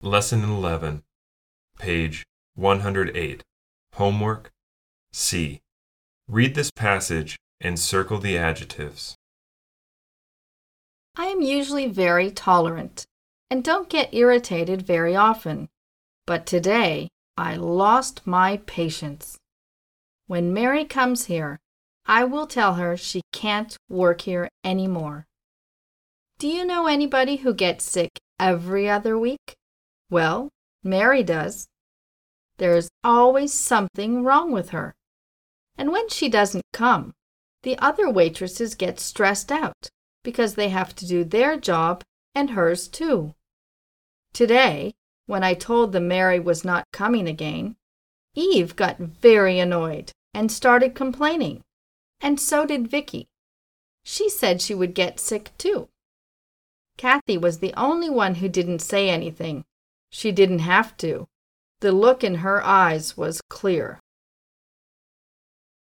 Lesson 11, page 108. Homework C. Read this passage and circle the adjectives. I am usually very tolerant and don't get irritated very often, but today I lost my patience. When Mary comes here, I will tell her she can't work here anymore. Do you know anybody who gets sick every other week? Well, Mary does. There is always something wrong with her. And when she doesn't come, the other waitresses get stressed out because they have to do their job and hers too. Today, when I told them Mary was not coming again, Eve got very annoyed and started complaining, and so did Vicky. She said she would get sick too. Kathy was the only one who didn't say anything. She didn't have to. The look in her eyes was clear.